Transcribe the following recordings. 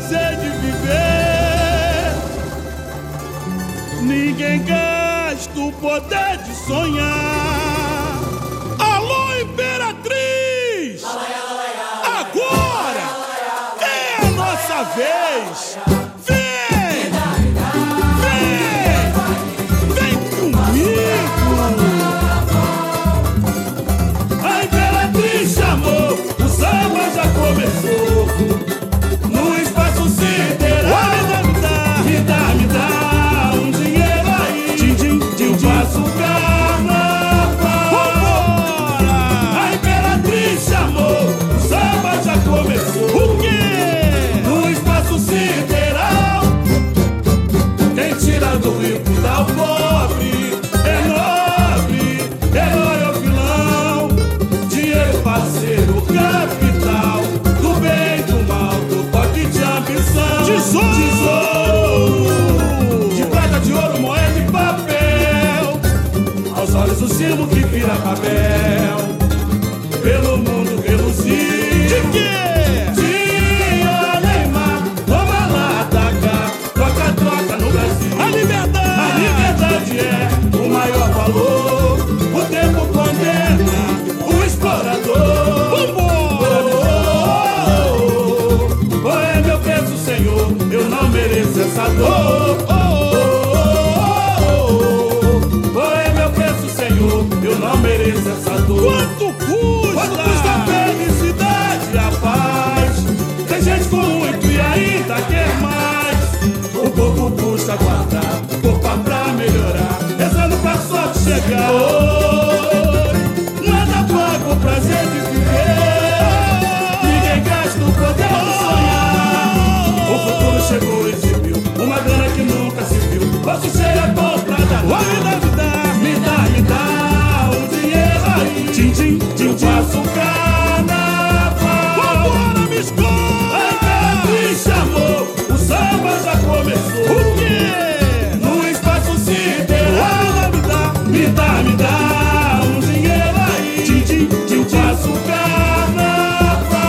prazer de viver. Ninguém gasta o poder de sonhar. Alô, Imperatriz! Agora é a nossa vez. Vem! Vem! Vem comigo! A Imperatriz chamou, o samba já começou. No espaço sideral. Me dá um dinheiro aí. Eu faço carnaval. A Imperatriz chamou, o samba já começou. O quê? No espaço sideral. Quem tira do rico dá ao pobre. É nobre, herói ou vilão. Dinheiro, parceiro, capital. Do bem, do mal, do toque de ambição. Tesouro de prata, de ouro, moeda e papel. Aos olhos o sino que vira papel. Pelo mundo reluzir. De quê? De Neymar, toma lá, taca. Troca no Brasil. A liberdade é o maior valor. O tempo condena o explorador. É meu preço, Senhor, eu não mereço essa dor. É meu preço, Senhor, eu não mereço essa dor. Quanto custa a felicidade e a paz? Tem gente com muito e ainda quer mais. O pouco custa guardar, poupa pra melhorar, rezando pra sorte chegar. Nada paga o prazer de viver. Ninguém gasta o poder de sonhar. O futuro chegou e exibiu uma grana que nunca se viu. Posso ser a bom pra dar. Me dá um dinheiro aí. Eu faço carnaval. Vambora, me escolha. A Imperatriz chamou, o samba já começou. O quê? No espaço sideral. Me dá um dinheiro aí. Eu faço carnaval.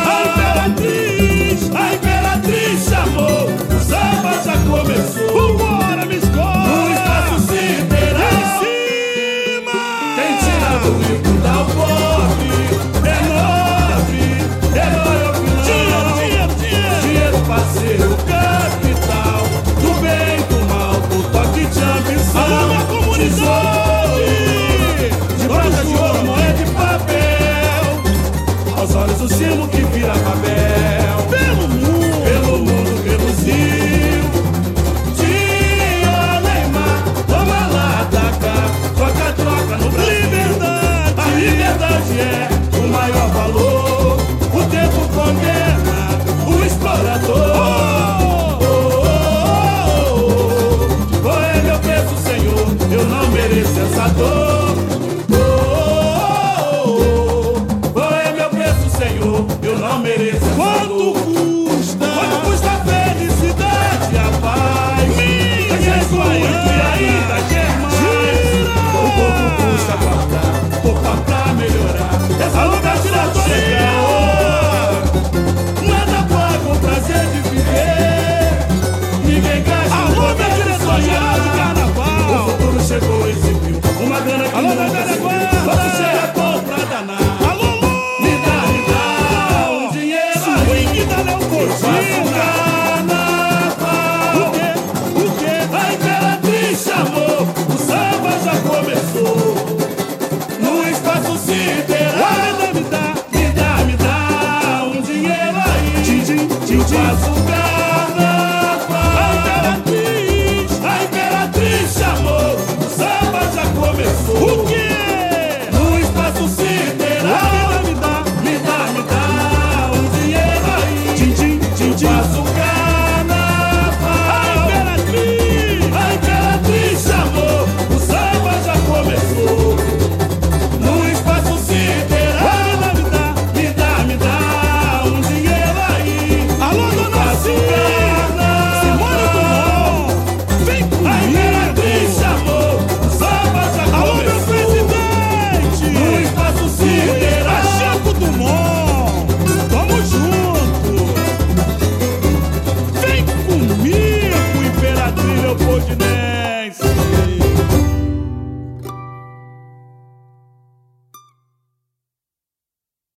A Imperatriz chamou, o samba já começou. Vambora, me escolha. No espaço sideral. Em cima. Quem tira do rico dá ao pobre. É nobre, herói ou vilão. Dinheiro, parceiro, capital. Do bem, do mal, do toque de ambição. Alô, minha comunidade. De prata, de ouro, moeda e papel. Aos olhos o sino que vira papel. Pelo mundo reluzir. De Neymar, toma lá, taca. Troca no Brasil. A liberdade é o maior valor. O tempo condena o explorador. É meu preço, Senhor, eu não mereço essa dor. É meu preço, Senhor, eu não mereço essa dor. Quanto custa a felicidade e a paz? Tem gente com muito e ainda quer mais. O pouco custa guardar, poupa pra melhorar. Essa luta tira chegar. Nada paga o prazer de viver. Ninguém gasta o poder de sonhar. O futuro chegou e exibiu uma grana que nunca se viu.